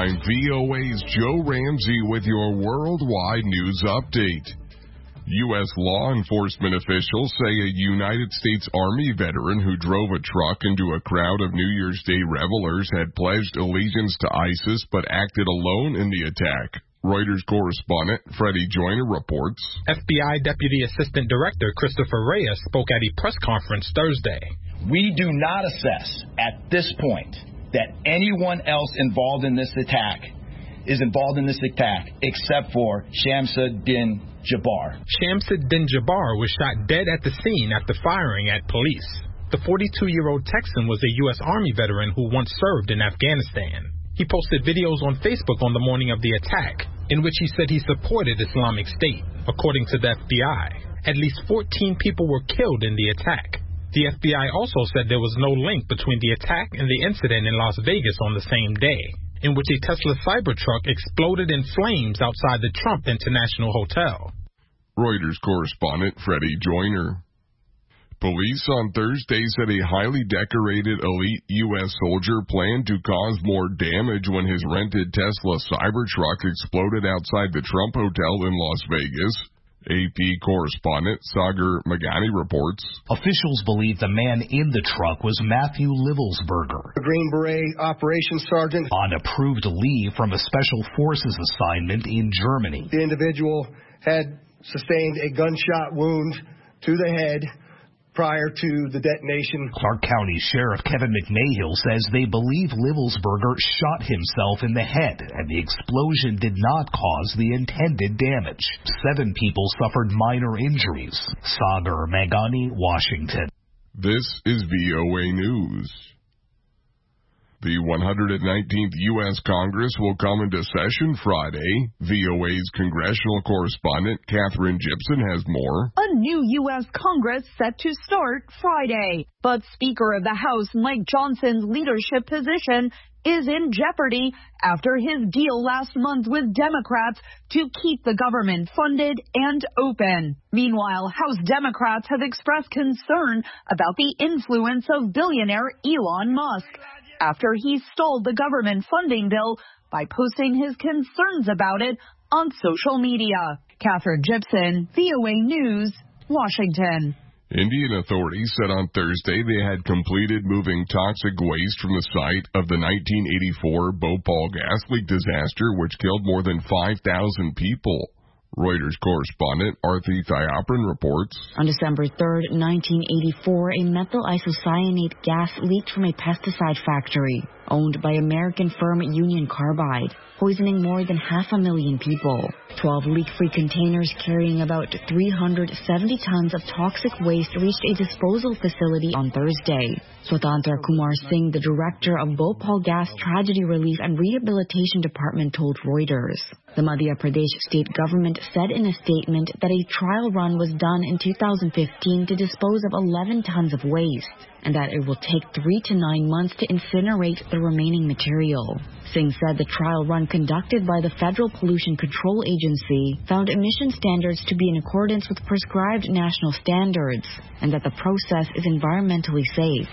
I'm VOA's Joe Ramsey with your worldwide news update. U.S. law enforcement officials say a United States Army veteran who drove a truck into a crowd of New Year's Day revelers had pledged allegiance to ISIS but acted alone in the attack. Reuters correspondent Freddie Joyner reports. FBI Deputy Assistant Director Christopher Reyes spoke at a press conference Thursday. We do not assess at this point that anyone else involved in this attack except for Shamsuddin Jabbar. Shamsuddin Jabbar was shot dead at the scene after firing at police. The 42-year-old Texan was a U.S. Army veteran who once served in Afghanistan. He posted videos on Facebook on the morning of the attack, in which he said he supported Islamic State. According to the FBI, at least 14 people were killed in the attack. The FBI also said there was no link between the attack and the incident in Las Vegas on the same day, in which a Tesla Cybertruck exploded in flames outside the Trump International Hotel. Reuters correspondent Freddie Joyner. Police on Thursday said a highly decorated elite U.S. soldier planned to cause more damage when his rented Tesla Cybertruck exploded outside the Trump Hotel in Las Vegas. AP correspondent Sagar Magani reports. Officials believe the man in the truck was Matthew Livelsberger, a Green Beret operations sergeant on approved leave from a special forces assignment in Germany. The individual had sustained a gunshot wound to the head prior to the detonation. Clark County Sheriff Kevin McMahill says they believe Livelsberger shot himself in the head, and the explosion did not cause the intended damage. 7 people suffered minor injuries. Sagar Magani, Washington. This is VOA News. The 119th U.S. Congress will come into session Friday. VOA's congressional correspondent Catherine Gibson has more. A new U.S. Congress set to start Friday, but Speaker of the House Mike Johnson's leadership position is in jeopardy after his deal last month with Democrats to keep the government funded and open. Meanwhile, House Democrats have expressed concern about the influence of billionaire Elon Musk after he stalled the government funding bill by posting his concerns about it on social media. Catherine Gibson, VOA News, Washington. Indian authorities said on Thursday they had completed moving toxic waste from the site of the 1984 Bhopal gas leak disaster, which killed more than 5,000 people. Reuters correspondent Arthi Thiopran reports. On December 3rd, 1984, a methyl isocyanate gas leaked from a pesticide factory owned by American firm Union Carbide, poisoning more than 500,000 people. 12 leak-free containers carrying about 370 tons of toxic waste reached a disposal facility on Thursday. Swatantra Kumar Singh, the director of Bhopal Gas Tragedy Relief and Rehabilitation Department, told Reuters. The Madhya Pradesh state government said in a statement that a trial run was done in 2015 to dispose of 11 tons of waste, and that it will take 3 to 9 months to incinerate the remaining material. Singh said the trial run conducted by the Federal Pollution Control Agency found emission standards to be in accordance with prescribed national standards, and that the process is environmentally safe.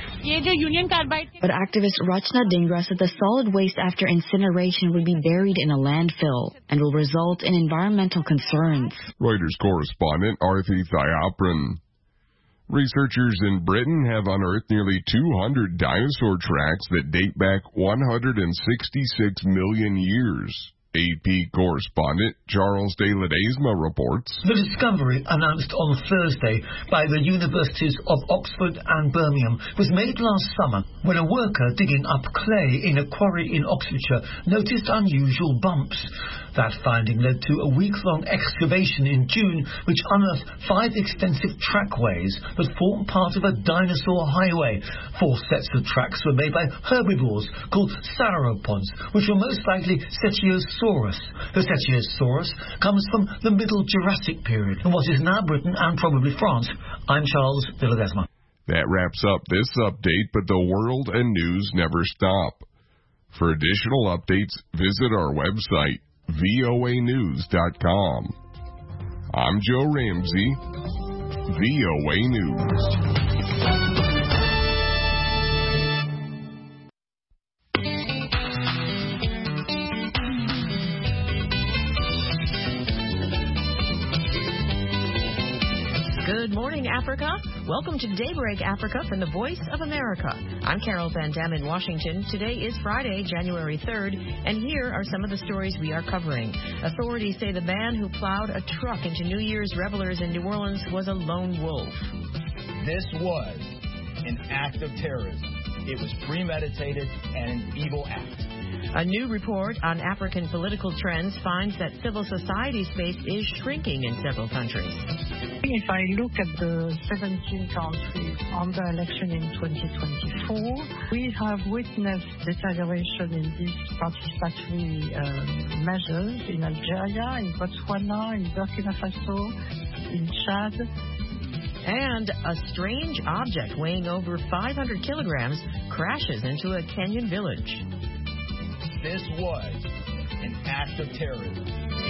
But activist Rachna Dhingra said the solid waste after incineration would be buried in a landfill and will result in environmental concerns. Reuters correspondent Arthi Thiopran. Researchers in Britain have unearthed nearly 200 dinosaur tracks that date back 166 million years. AP correspondent Charles de Ledesma reports. The discovery, announced on Thursday by the universities of Oxford and Birmingham, was made last summer when a worker digging up clay in a quarry in Oxfordshire noticed unusual bumps. That finding led to a week-long excavation in June, which unearthed 5 extensive trackways that form part of a dinosaur highway. 4 sets of tracks were made by herbivores called sauropods, which were most likely Cetiosaurus. The Cetiosaurus comes from the Middle Jurassic period in what is now Britain and probably France. I'm Charles de Ledesma. That wraps up this update, but the world and news never stop. For additional updates, visit our website, voanews.com. I'm Joe Ramsey, VOA News. Africa? Welcome to Daybreak Africa from the Voice of America. I'm Carol Van Dam in Washington. Today is Friday, January 3rd, and here are some of the stories we are covering. Authorities say the man who plowed a truck into New Year's revelers in New Orleans was a lone wolf. This was an act of terrorism. It was premeditated and an evil act. A new report on African political trends finds that civil society space is shrinking in several countries. If I look at the 17 countries on the election in 2024, we have witnessed deterioration in these participatory measures in Algeria, in Botswana, in Burkina Faso, in Chad. And a strange object weighing over 500 kilograms crashes into a Kenyan village. This was an act of terrorism.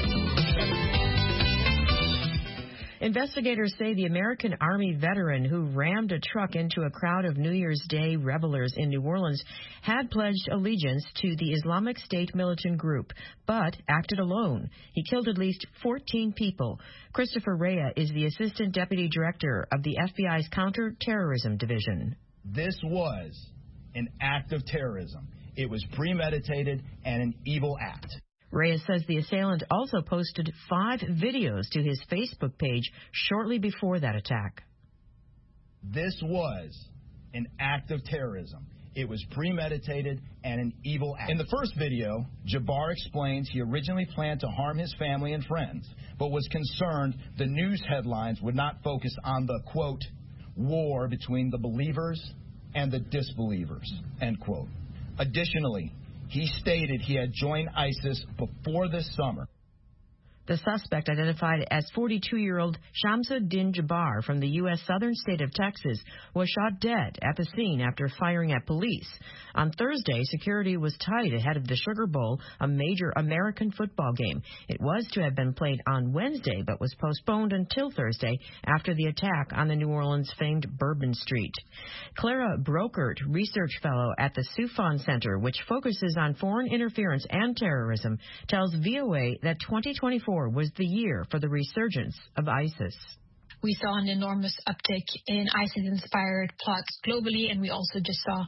Investigators say the American Army veteran who rammed a truck into a crowd of New Year's Day revelers in New Orleans had pledged allegiance to the Islamic State militant group, but acted alone. He killed at least 14 people. Christopher Rea is the Assistant Deputy Director of the FBI's Counterterrorism Division. This was an act of terrorism. It was premeditated and an evil act. Reyes says the assailant also posted 5 videos to his Facebook page shortly before that attack. This was an act of terrorism. It was premeditated and an evil act. In the first video, Jabbar explains he originally planned to harm his family and friends, but was concerned the news headlines would not focus on the, quote, war between the believers and the disbelievers, end quote. Additionally, he stated he had joined ISIS before this summer. The suspect, identified as 42-year-old Shamsuddin Jabbar from the U.S. southern state of Texas, was shot dead at the scene after firing at police. On Thursday, security was tight ahead of the Sugar Bowl, a major American football game. It was to have been played on Wednesday, but was postponed until Thursday after the attack on the New Orleans famed Bourbon Street. Clara Brokert, research fellow at the Soufan Center, which focuses on foreign interference and terrorism, tells VOA that 2024 was the year for the resurgence of ISIS. We saw an enormous uptick in ISIS-inspired plots globally, and we also just saw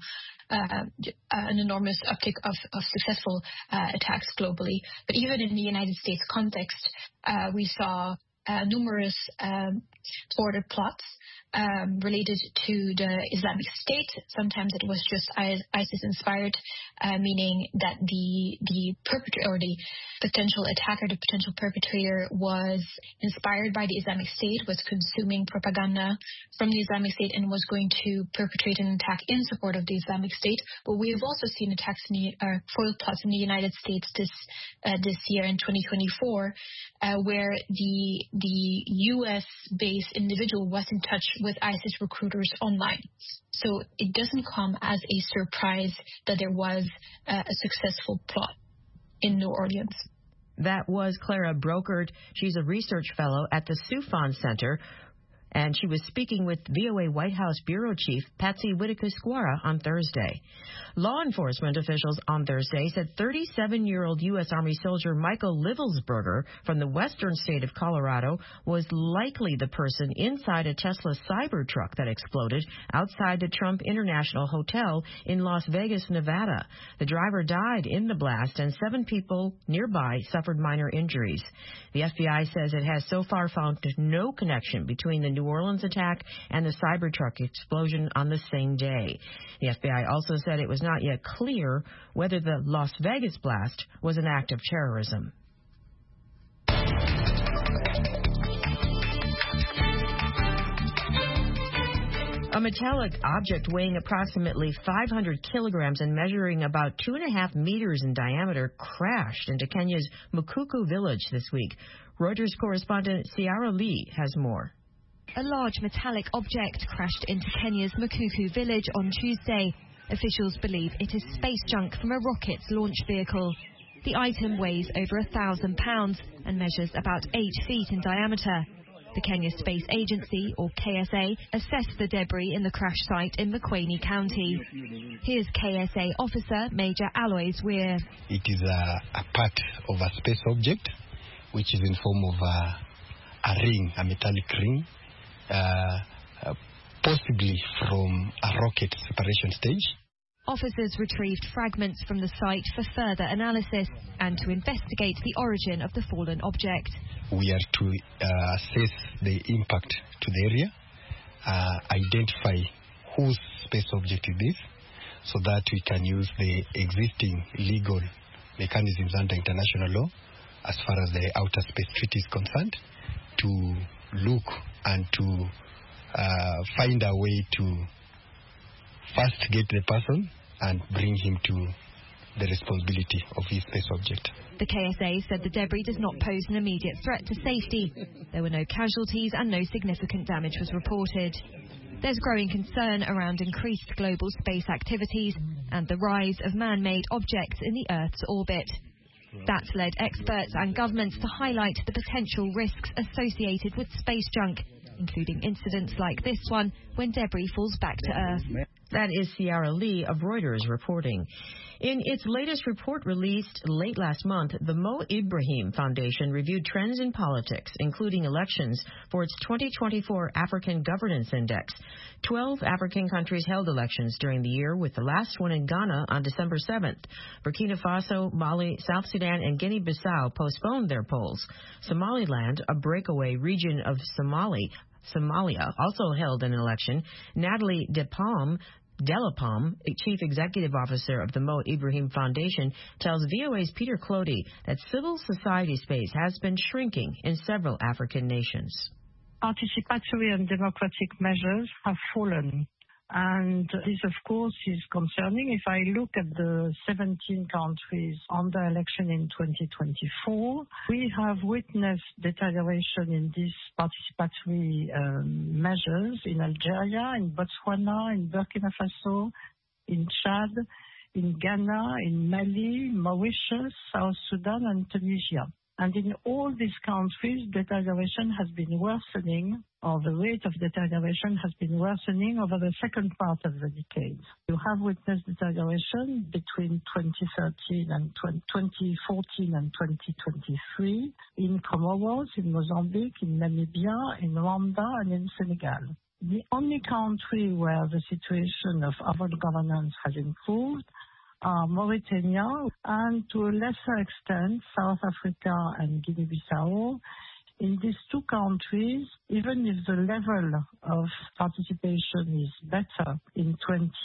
an enormous uptick of successful attacks globally. But even in the United States context, we saw numerous thwarted plots related to the Islamic State. Sometimes it was just ISIS-inspired, meaning that the perpetrator or the potential attacker, the potential perpetrator, was inspired by the Islamic State, was consuming propaganda from the Islamic State, and was going to perpetrate an attack in support of the Islamic State. But we have also seen attacks foiled plots in the United States this year in 2024, where the U.S.-based individual was in touch with ISIS recruiters online. So it doesn't come as a surprise that there was a successful plot in New Orleans. That was Clara Brokert. She's a research fellow at the Soufan Center, and she was speaking with VOA White House Bureau Chief Patsy Widakuswara on Thursday. Law enforcement officials on Thursday said 37-year-old U.S. Army soldier Michael Livelsberger from the western state of Colorado was likely the person inside a Tesla Cybertruck that exploded outside the Trump International Hotel in Las Vegas, Nevada. The driver died in the blast, and 7 people nearby suffered minor injuries. The FBI says it has so far found no connection between the New Orleans attack and the Cybertruck explosion on the same day. The FBI also said it was not yet clear whether the Las Vegas blast was an act of terrorism. A metallic object weighing approximately 500 kilograms and measuring about 2.5 meters in diameter crashed into Kenya's Mukuku village this week. Reuters correspondent Ciara Lee has more. A large metallic object crashed into Kenya's Mukuku village on Tuesday. Officials believe it is space junk from a rocket's launch vehicle. The item weighs over 1,000 pounds and measures about 8 feet in diameter. The Kenya Space Agency, or KSA, assessed the debris in the crash site in Makueni County. Here's KSA officer Major Alois Weir. It is a part of a space object, which is in form of a ring, a metallic ring, possibly from a rocket separation stage. Officers retrieved fragments from the site for further analysis and to investigate the origin of the fallen object. We are to assess the impact to the area, identify whose space object it is, so that we can use the existing legal mechanisms under international law as far as the Outer Space Treaty is concerned, to look and to find a way to first get the person and bring him to the responsibility of his space object. The KSA said the debris does not pose an immediate threat to safety. There were no casualties and no significant damage was reported. There's growing concern around increased global space activities and the rise of man-made objects in the Earth's orbit. That's led experts and governments to highlight the potential risks associated with space junk, including incidents like this one when debris falls back to Earth. That is Ciara Lee of Reuters reporting. In its latest report released late last month, the Mo Ibrahim Foundation reviewed trends in politics, including elections, for its 2024 African Governance Index. 12 African countries held elections during the year, with the last one in Ghana on December 7th. Burkina Faso, Mali, South Sudan, and Guinea-Bissau postponed their polls. Somaliland, a breakaway region of Somalia, also held an election. Natalie Delapalme, Chief Executive Officer of the Mo Ibrahim Foundation, tells VOA's Peter Clody that civil society space has been shrinking in several African nations. Participatory and democratic measures have fallen. And this, of course, is concerning. If I look at the 17 countries under election in 2024, we have witnessed deterioration in these participatory measures in Algeria, in Botswana, in Burkina Faso, in Chad, in Ghana, in Mali, Mauritius, South Sudan, and Tunisia. And in all these countries, deterioration has been worsening, or the rate of deterioration has been worsening over the second part of the decade. You have witnessed deterioration between 2014 and 2023 in Comoros, in Mozambique, in Namibia, in Rwanda, and in Senegal. The only country where the situation of urban governance has improved Mauritania, and to a lesser extent, South Africa and Guinea-Bissau. In these two countries, even if the level of participation is better in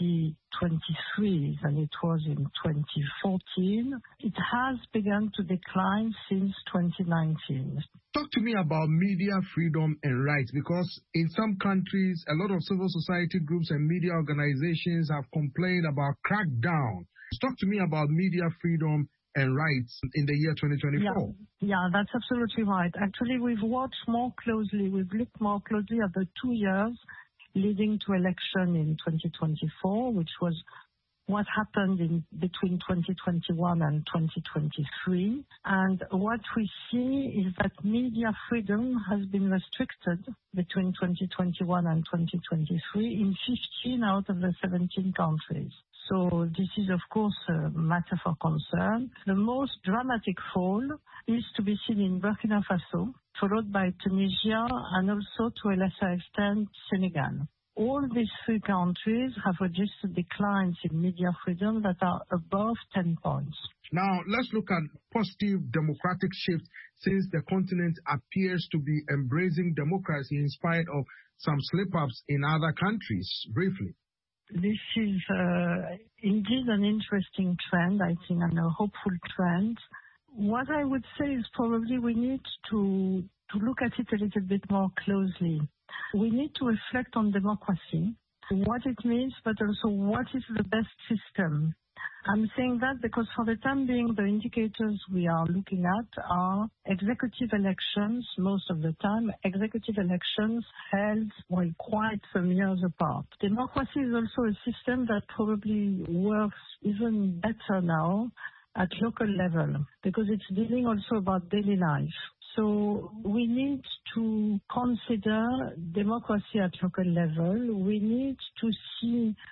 2023 than it was in 2014, it has begun to decline since 2019. Talk to me about media freedom and rights, because in some countries, a lot of civil society groups and media organizations have complained about crackdown. Talk to me about media freedom and rights in the year 2024. Yeah, that's absolutely right. Actually, we've looked more closely at the 2 years leading to election in 2024, which was what happened between 2021 and 2023. And what we see is that media freedom has been restricted between 2021 and 2023 in 15 out of the 17 countries. So this is, of course, a matter for concern. The most dramatic fall is to be seen in Burkina Faso, followed by Tunisia and also, to a lesser extent, Senegal. All these three countries have registered declines in media freedom that are above 10 points. Now, let's look at positive democratic shift since the continent appears to be embracing democracy in spite of some slip-ups in other countries. Briefly. This is indeed an interesting trend, I think, and a hopeful trend. What I would say is probably we need to look at it a little bit more closely. We need to reflect on democracy, what it means, but also what is the best system. I'm saying that because for the time being, the indicators we are looking at are executive elections, most of the time, executive elections held quite some years apart. Democracy is also a system that probably works even better now at local level, because it's dealing also about daily life. So we need to consider democracy at local level. We need to see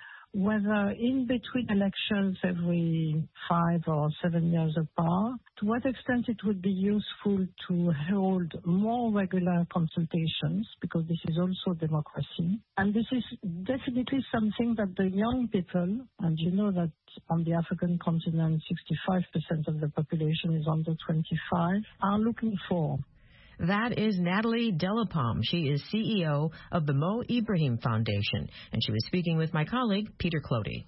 whether in between elections every 5 or 7 years apart, to what extent it would be useful to hold more regular consultations, because this is also democracy. And this is definitely something that the young people, and you know that on the African continent, 65% of the population is under 25, are looking for. That is Natalie Delapalme. She is CEO of the Mo Ibrahim Foundation, and she was speaking with my colleague, Peter Clody.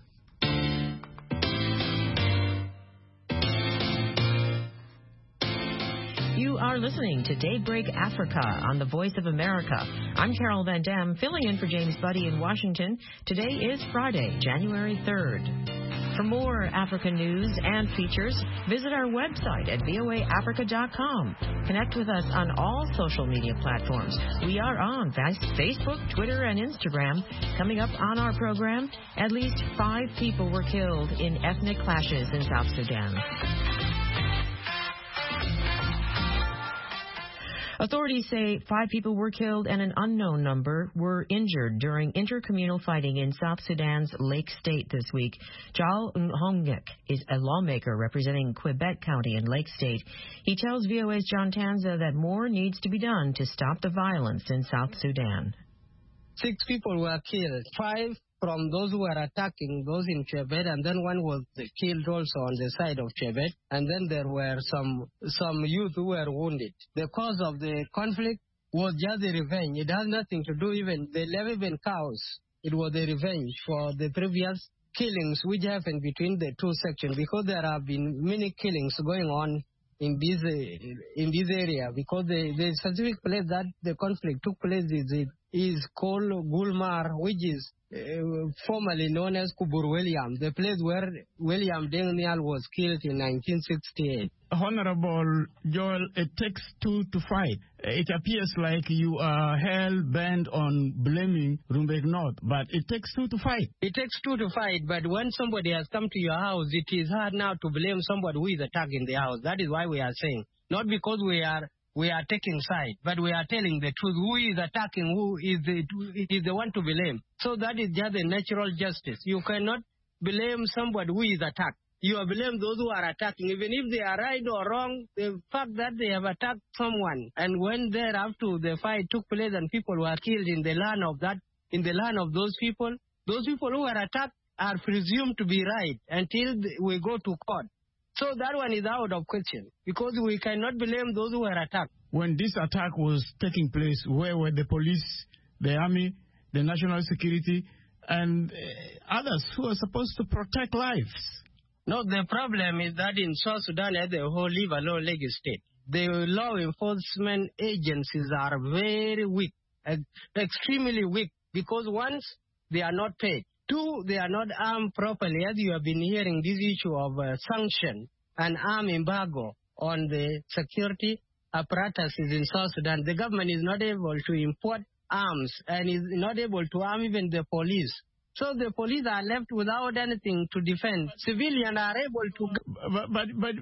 You are listening to Daybreak Africa on the Voice of America. I'm Carol Van Dam, filling in for James Buddy in Washington. Today is Friday, January 3rd. For more African news and features, visit our website at voaafrica.com. Connect with us on all social media platforms. We are on Facebook, Twitter, and Instagram. Coming up on our program, at least 5 people were killed in ethnic clashes in South Sudan. Authorities say 5 people were killed and an unknown number were injured during intercommunal fighting in South Sudan's Lake State this week. Jal Nhongek is a lawmaker representing Quebec County and Lake State. He tells VOA's John Tanza that more needs to be done to stop the violence in South Sudan. 6 people were killed, 5 from those who were attacking those in Chebet, and then 1 was killed also on the side of Chebet, and then there were some youth who were wounded. The cause of the conflict was just a revenge. It has nothing to do they never even cows. It was a revenge for the previous killings which happened between the 2 sections, because there have been many killings going on in this area, because the specific place that the conflict took place is called Gulmar, which is formerly known as Kubur William, the place where William Daniel was killed in 1968. Honorable Joel, it takes 2 to fight. It appears like you are hell-bent on blaming Rumbek North, but it takes 2 to fight. It takes 2 to fight, but when somebody has come to your house, it is hard now to blame somebody who is attacking the house. That is why we are saying, not because we are taking side, but we are telling the truth. Who is attacking, who is the one to blame. So that is just a natural justice. You cannot blame somebody who is attacked. You blame those who are attacking, even if they are right or wrong. The fact that they have attacked someone, and when thereafter the fight took place and people were killed in the land of those people who were attacked are presumed to be right until we go to court. So that one is out of question, because we cannot blame those who were attacked. When this attack was taking place, where were the police, the army, the national security, and others who are supposed to protect lives? No, the problem is that in South Sudan, as a whole, live a low-legged state. The law enforcement agencies are very weak, extremely weak, because once, they are not paid. 2, they are not armed properly, as you have been hearing this issue of sanction and arm embargo on the security apparatuses in South Sudan. The government is not able to import arms and is not able to arm even the police. So the police are left without anything to defend. Civilians are able to... But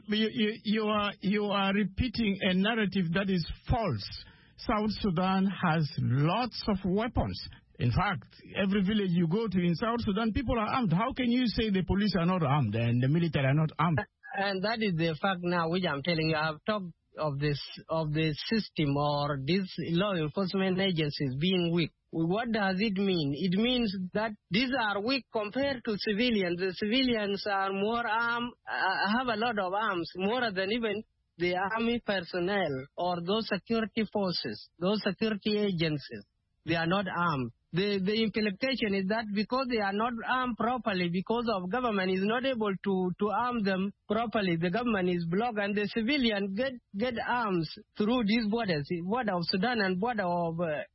you are repeating a narrative that is false. South Sudan has lots of weapons. In fact, every village you go to in South Sudan, people are armed. How can you say the police are not armed and the military are not armed? And that is the fact now which I'm telling you. I have talked of the system or these law enforcement agencies being weak. What does it mean? It means that these are weak compared to civilians. The civilians are more armed, have a lot of arms, more than even the army personnel or those security forces, those security agencies. They are not armed. The implication is that because they are not armed properly, because of government is not able to arm them properly, the government is blocked, and the civilian get arms through these borders, border of Sudan and border of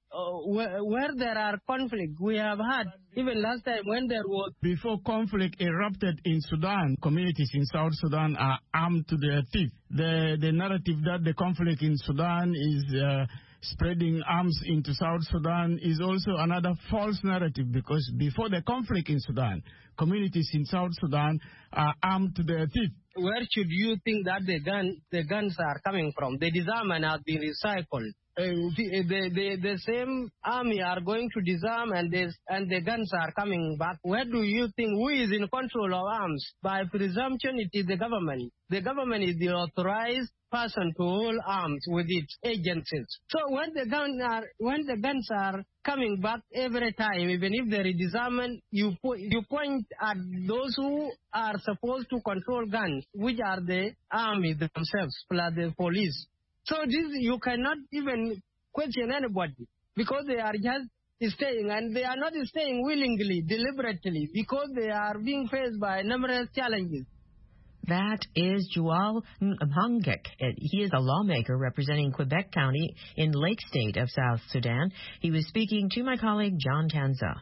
where there are conflict. We have had, even last time when there was... Before conflict erupted in Sudan, communities in South Sudan are armed to their teeth. The narrative that the conflict in Sudan is... spreading arms into South Sudan is also another false narrative, because before the conflict in Sudan, communities in South Sudan are armed to their teeth. Where should you think that the guns are coming from? The disarmament has been recycled. the same army are going to disarm and the guns are coming back. Where do you think who is in control of arms? By presumption, it is the government. The government is the authorized person to hold arms with its agencies. So when the guns are coming back every time, even if there is disarmament, you point at those who are supposed to control guns, which are the army themselves, plus the police. So this you cannot even question anybody because they are just staying, and they are not staying willingly, deliberately, because they are being faced by numerous challenges. That is Joao Mhangek. He is a lawmaker representing Quebec County in Lake State of South Sudan. He was speaking to my colleague John Tanza.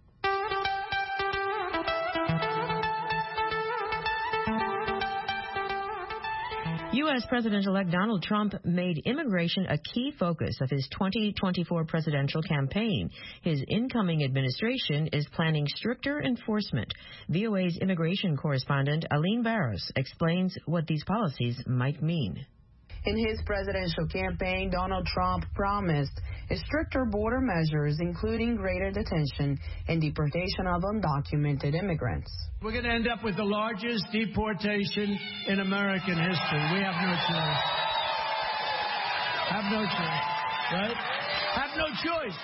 U.S. President-elect Donald Trump made immigration a key focus of his 2024 presidential campaign. His incoming administration is planning stricter enforcement. VOA's immigration correspondent Aline Barros explains what these policies might mean. In his presidential campaign, Donald Trump promised stricter border measures, including greater detention and deportation of undocumented immigrants. We're going to end up with the largest deportation in American history. We have no choice. Have no choice, right? Have no choice.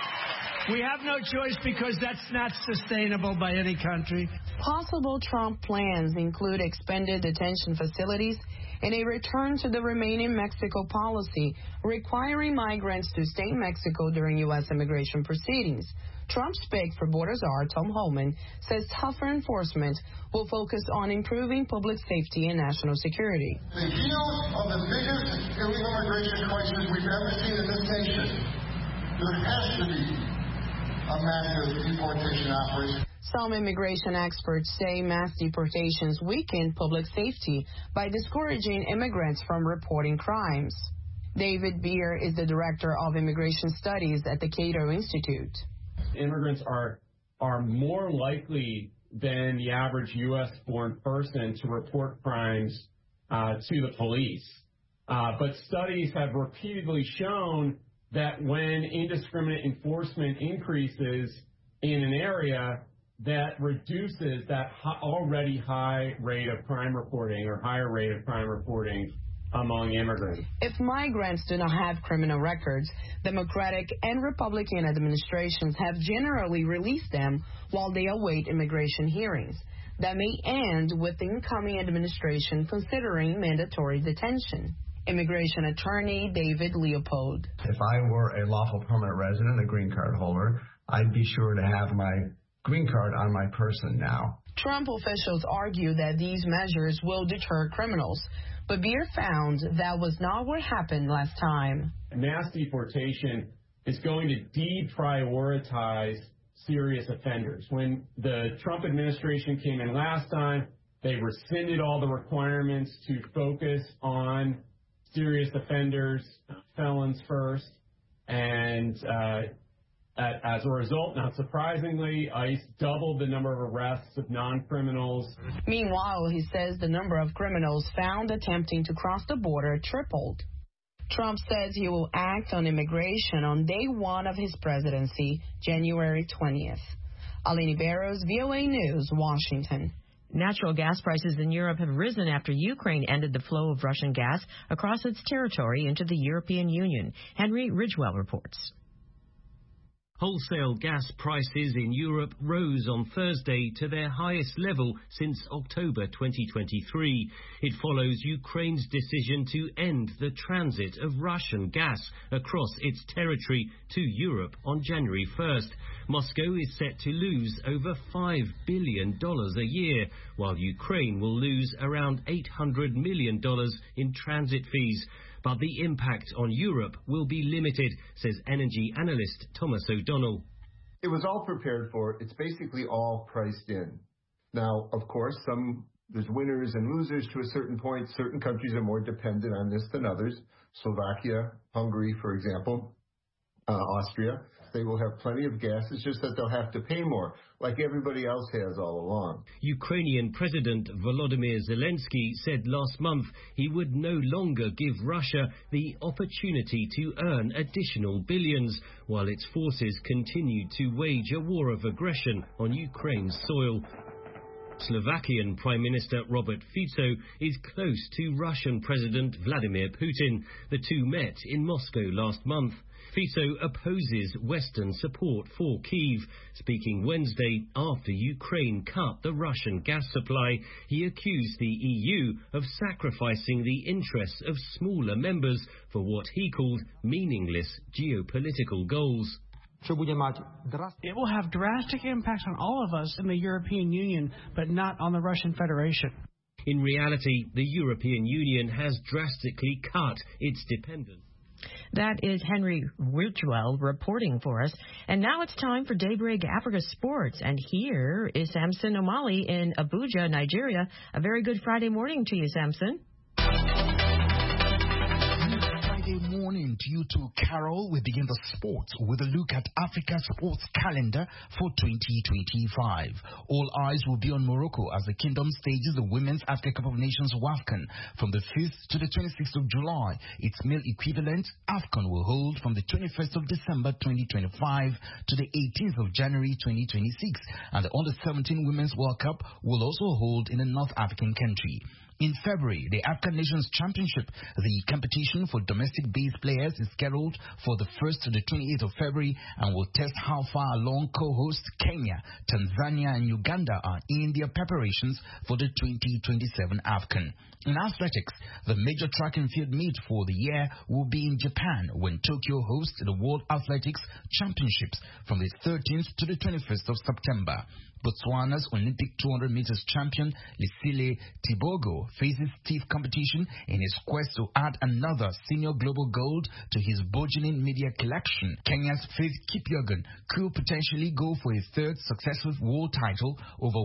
We have no choice because that's not sustainable by any country. Possible Trump plans include expanded detention facilities and a return to the Remain in Mexico policy, requiring migrants to stay in Mexico during U.S. immigration proceedings. Trump's pick for border czar, Tom Homan, says tougher enforcement will focus on improving public safety and national security. The heels of the biggest illegal immigration crisis we've ever seen in this nation, there has to be a massive deportation operation. Some immigration experts say mass deportations weaken public safety by discouraging immigrants from reporting crimes. David Beer is the director of immigration studies at the Cato Institute. Immigrants are more likely than the average U.S.-born person to report crimes to the police. But studies have repeatedly shown that when indiscriminate enforcement increases in an area, that reduces that already high rate of crime reporting or higher rate of crime reporting among immigrants. If migrants do not have criminal records, Democratic and Republican administrations have generally released them while they await immigration hearings. That may end with the incoming administration considering mandatory detention. Immigration attorney David Leopold. If I were a lawful permanent resident, a green card holder, I'd be sure to have my green card on my person now. Trump officials argue that these measures will deter criminals, but Beer found that was not what happened last time. Mass deportation is going to deprioritize serious offenders. When the Trump administration came in last time, they rescinded all the requirements to focus on serious offenders, felons first, and as a result, not surprisingly, ICE doubled the number of arrests of non-criminals. Meanwhile, he says the number of criminals found attempting to cross the border tripled. Trump says he will act on immigration on day one of his presidency, January 20th. Aline Barros, VOA News, Washington. Natural gas prices in Europe have risen after Ukraine ended the flow of Russian gas across its territory into the European Union. Henry Ridgewell reports. Wholesale gas prices in Europe rose on Thursday to their highest level since October 2023. It follows Ukraine's decision to end the transit of Russian gas across its territory to Europe on January 1st. Moscow is set to lose over $5 billion a year, while Ukraine will lose around $800 million in transit fees. But the impact on Europe will be limited, says energy analyst Thomas O'Donnell. It was all prepared for. It's basically all priced in. Now, of course, there's winners and losers to a certain point. Certain countries are more dependent on this than others. Slovakia, Hungary, for example, Austria. They will have plenty of gas. It's just that they'll have to pay more, like everybody else has all along. Ukrainian President Volodymyr Zelensky said last month he would no longer give Russia the opportunity to earn additional billions, while its forces continued to wage a war of aggression on Ukraine's soil. Slovakian Prime Minister Robert Fico is close to Russian President Vladimir Putin. The two met in Moscow last month. Fico opposes Western support for Kyiv. Speaking Wednesday after Ukraine cut the Russian gas supply, he accused the EU of sacrificing the interests of smaller members for what he called meaningless geopolitical goals. It will have drastic impacts on all of us in the European Union, but not on the Russian Federation. In reality, the European Union has drastically cut its dependence. That is Henry Ridgewell reporting for us. And now it's time for Daybreak Africa Sports. And here is Samson Omali in Abuja, Nigeria. A very good Friday morning to you, Samson. Friday morning to you too, Carol. We begin the sports with a look at Africa's sports calendar for 2025. All eyes will be on Morocco as the kingdom stages the Women's Africa Cup of Nations WAFCON from the 5th to the 26th of July. Its male equivalent, AFCON, will hold from the 21st of December 2025 to the 18th of January 2026. And the Under-17 Women's World Cup will also hold in a North African country. In February, the African Nations Championship, the competition for domestic-based players, is scheduled for the 1st to the 28th of February and will test how far along co-hosts Kenya, Tanzania, and Uganda are in their preparations for the 2027 AFCON. In athletics, the major track and field meet for the year will be in Japan when Tokyo hosts the World Athletics Championships from the 13th to the 21st of September. Botswana's Olympic 200 meters champion Lisile Tibogo faces stiff competition in his quest to add another senior global gold to his burgeoning media collection. Kenya's Faith Kipyegon could potentially go for a third successive world title over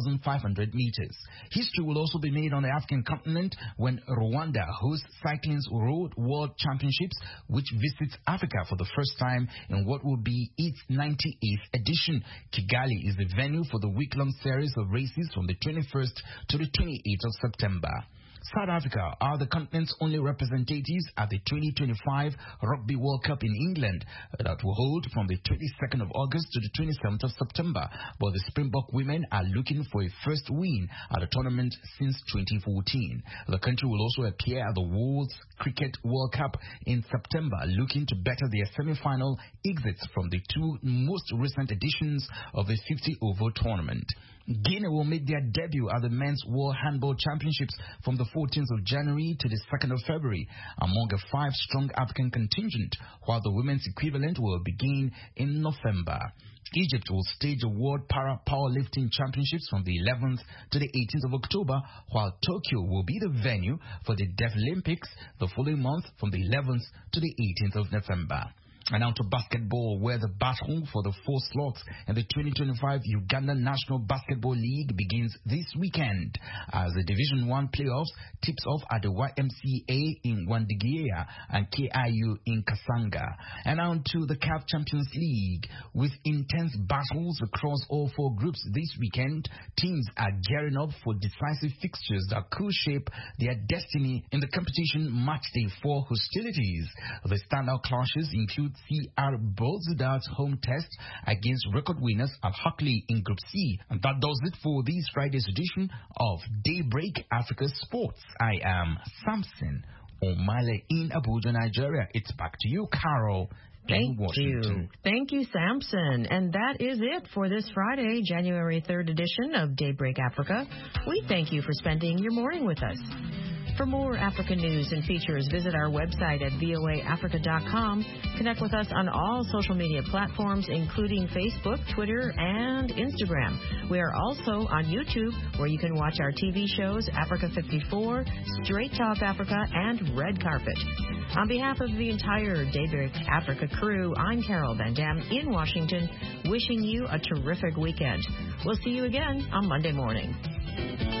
1,500 meters. History will also be made on the African continent when Rwanda hosts Cycling's Road World Championships, which visits Africa for the first time in what will be its 98th edition. Kigali is the venue for the week-long series of races from the 21st to the 28th of September. South Africa are the continent's only representatives at the 2025 Rugby World Cup in England that will hold from the 22nd of August to the 27th of September. But the Springbok women are looking for a first win at the tournament since 2014. The country will also appear at the World Cricket World Cup in September, looking to better their semi-final exits from the two most recent editions of the 50-over tournament. Guinea will make their debut at the Men's World Handball Championships from the 14th of January to the 2nd of February among a 5-strong African contingent, while the women's equivalent will begin in November. Egypt will stage a World Powerlifting Championships from the 11th to the 18th of October, while Tokyo will be the venue for the Deaflympics the following month from the 11th to the 18th of November. And now to basketball, where the battle for the 4 slots in the 2025 Uganda National Basketball League begins this weekend as the Division 1 playoffs tips off at the YMCA in Wandigia and KIU in Kasanga. And now to the CAF Champions League. With intense battles across all 4 groups this weekend, teams are gearing up for decisive fixtures that could shape their destiny in the competition matchday 4 hostilities. The standout clashes include CR Belouizdad's home test against record winners Al Ahly in Group C. And that does it for this Friday's edition of Daybreak Africa Sports. I am Samson Omale in Abuja, Nigeria. It's back to you, Carol. Thank you. Thank you, Samson. And that is it for this Friday, January 3rd edition of Daybreak Africa. We thank you for spending your morning with us. For more African news and features, visit our website at voaafrica.com. Connect with us on all social media platforms, including Facebook, Twitter, and Instagram. We are also on YouTube, where you can watch our TV shows, Africa 54, Straight Talk Africa, and Red Carpet. On behalf of the entire Daybreak Africa crew, I'm Carol Van Dam in Washington, wishing you a terrific weekend. We'll see you again on Monday morning.